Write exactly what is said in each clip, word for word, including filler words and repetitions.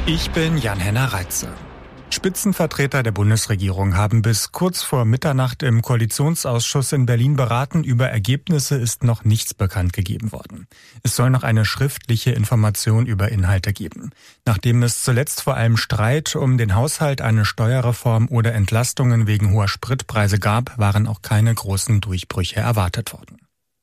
Ich bin Jan-Henner Reitze. Spitzenvertreter der Bundesregierung haben bis kurz vor Mitternacht im Koalitionsausschuss in Berlin beraten. Über Ergebnisse ist noch nichts bekannt gegeben worden. Es soll noch eine schriftliche Information über Inhalte geben. Nachdem es zuletzt vor allem Streit um den Haushalt, eine Steuerreform oder Entlastungen wegen hoher Spritpreise gab, waren auch keine großen Durchbrüche erwartet worden.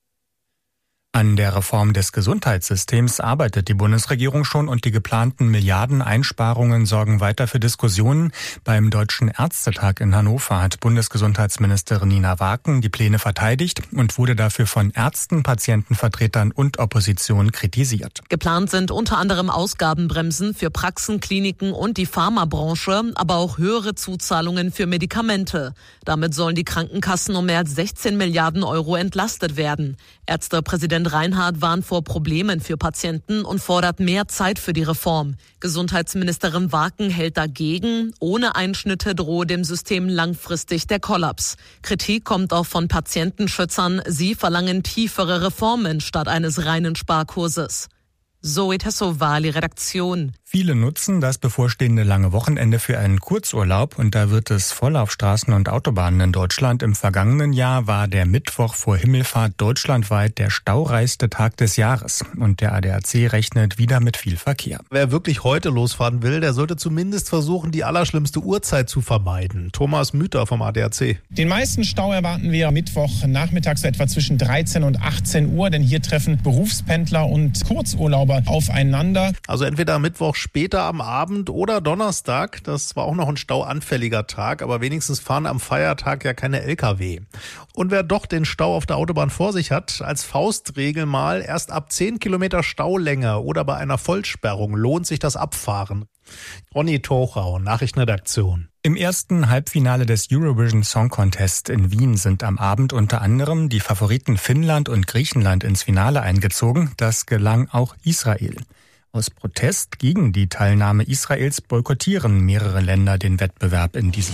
An der Reform des Gesundheitssystems arbeitet die Bundesregierung schon und die geplanten Milliardeneinsparungen sorgen weiter für Diskussionen. Beim Deutschen Ärztetag in Hannover hat Bundesgesundheitsministerin Nina Waken die Pläne verteidigt und wurde dafür von Ärzten, Patientenvertretern und Opposition kritisiert. Geplant sind unter anderem Ausgabenbremsen für Praxen, Kliniken und die Pharmabranche, aber auch höhere Zuzahlungen für Medikamente. Damit sollen die Krankenkassen um mehr als sechzehn Milliarden Euro entlastet werden. Ärztepräsident Reinhardt warnt vor Problemen für Patienten und fordert mehr Zeit für die Reform. Gesundheitsministerin Waken hält dagegen. Ohne Einschnitte drohe dem System langfristig der Kollaps. Kritik kommt auch von Patientenschützern. Sie verlangen tiefere Reformen statt eines reinen Sparkurses. Zoe Tassovali, Redaktion. Viele nutzen das bevorstehende lange Wochenende für einen Kurzurlaub und da wird es voll auf Straßen und Autobahnen in Deutschland. Im vergangenen Jahr war der Mittwoch vor Himmelfahrt deutschlandweit der staureichste Tag des Jahres und der A D A C rechnet wieder mit viel Verkehr. Wer wirklich heute losfahren will, der sollte zumindest versuchen, die allerschlimmste Uhrzeit zu vermeiden. Thomas Müther vom A D A C. Den meisten Stau erwarten wir Mittwoch nachmittags etwa zwischen dreizehn und achtzehn Uhr, denn hier treffen Berufspendler und Kurzurlauber aufeinander. Also entweder Mittwoch später am Abend oder Donnerstag. Das war auch noch ein stauanfälliger Tag, aber wenigstens fahren am Feiertag ja keine L K W. Und wer doch den Stau auf der Autobahn vor sich hat, als Faustregel mal erst ab zehn Kilometer Staulänge oder bei einer Vollsperrung lohnt sich das Abfahren. Ronny Tochau, Nachrichtenredaktion. Im ersten Halbfinale des Eurovision Song Contest in Wien sind am Abend unter anderem die Favoriten Finnland und Griechenland ins Finale eingezogen. Das gelang auch Israel. Aus Protest gegen die Teilnahme Israels boykottieren mehrere Länder den Wettbewerb in diesem